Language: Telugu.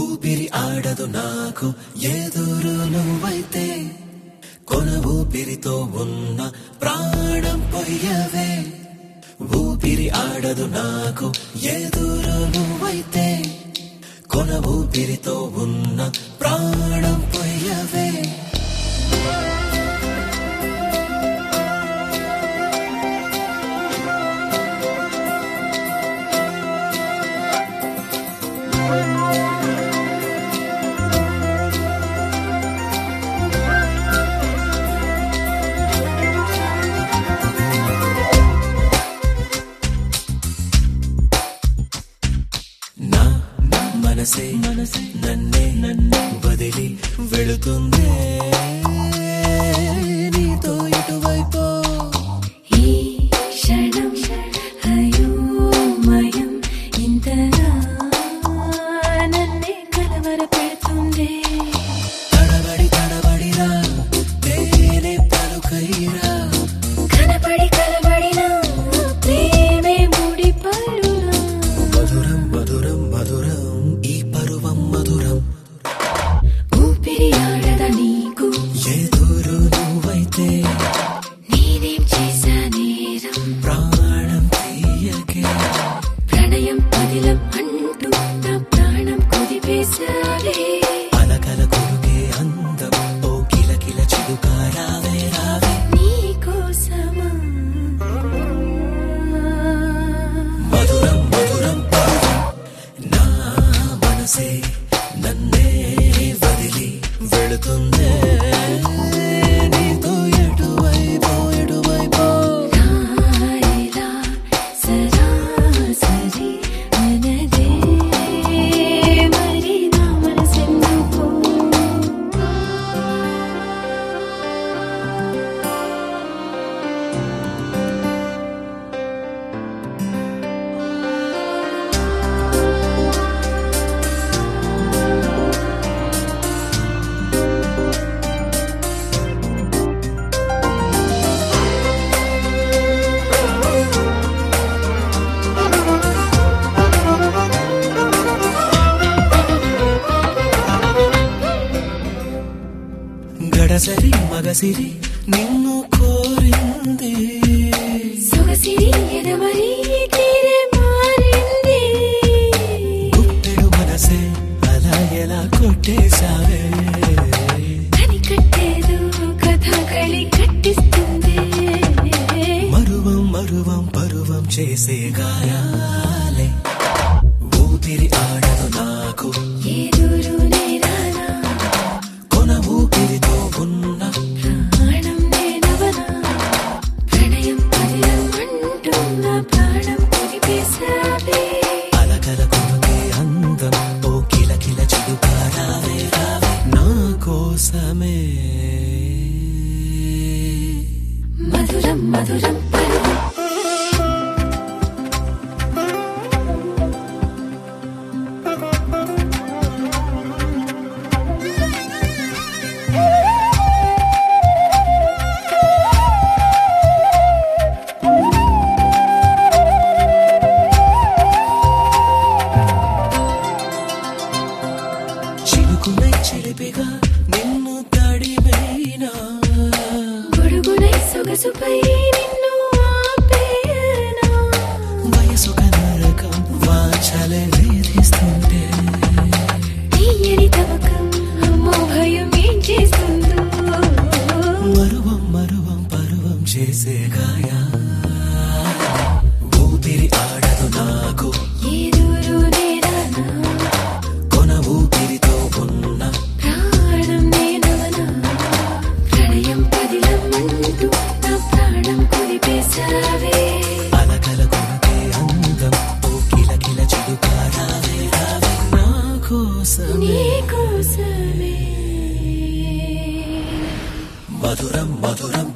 ఊపిరి ఆడదు నాకు ఎదురు నువ్వైతే కొన ఊపిరితో ఉన్న ప్రాణం పోయవే ఊపిరి ఆడదు నాకు ఎదురు నువ్వైతే కొన ఊపిరితో ఉన్న ప్రాణం పోయవే మనసే నన్నే వదిలి వెళుతుందే నీతో ఇటువైపు ఈ క్షణం అయోమయం ఇంతగా నన్నే కలవర పెడుతుందే తడబడిరా తేనే పలుకైరా కలబడినా ప్రేమే ముడిపడునా మధురం మధురం మధురం ఈ పరువం మధురం ఊపిరి ఆడద నీకు ఎదురు నువ్వైతే నేనేం చేశా నేరం ప్రాణం తీయకే ప్రణయం పదిలం అంటూ నా ప్రాణం కుదిపేశావే అలకల కొరుకే అందం ఓ కిలకిల చిలుక రావే రావే నీకోసమా మధురం మధురం పరువం నా మనసే నన్నే వదిలి వెళుతుందే నీతో ఎటువైపు నాయలా సరాసరి మనదే మరి నా మనసెందుకు గడసరి మగసిరి నిన్ను కోరింది సొగసిరి ఎదమరి తీరే మారింది గుప్పెడు మనసే అలా ఎలా కొట్టేశావే కనికట్టేదో కథకళి కట్టిస్తుంది మరువం మరువం పరువం చేసే గాయాలే ఊపిరి ఆడదు నాకు ఎదురు నేరానా కొన ఊపిరితో ఉన్న ప్రాణం నేనవనా ప్రణయం పదిలం అంటూ నా ప్రాణం కుదిపేశావే అలకల కొరుకే అందం ఓ కిలకిల చిలుక రావే రావే నా కోసమే మధురం మధురం పరువం చిలుకునై చిలిపిగా నిన్ను తడిమైనా గొడుగునై సొగసుపై నిన్ను ఆపేనా వయసు కనరకం వాచలే వేధిస్తుంటే తీయని తమకం అమ్మో భయం ఏం చేస్తుందో మరువం మరువం పరువం చేసే గాయా ఊపిరి ఆడదు నాకు ఎదురు నేరానా కొన ఊపిరితో ఉన్న ప్రాణం నేనవనా ప్రణయం పదిలం అంటూ నా ప్రాణం కుదిపేశావే అలకల కొరకే అందం ఓ కిలకిల చిలుక రావే రావే నా కోసమే నీకోసమే మధురం మధురం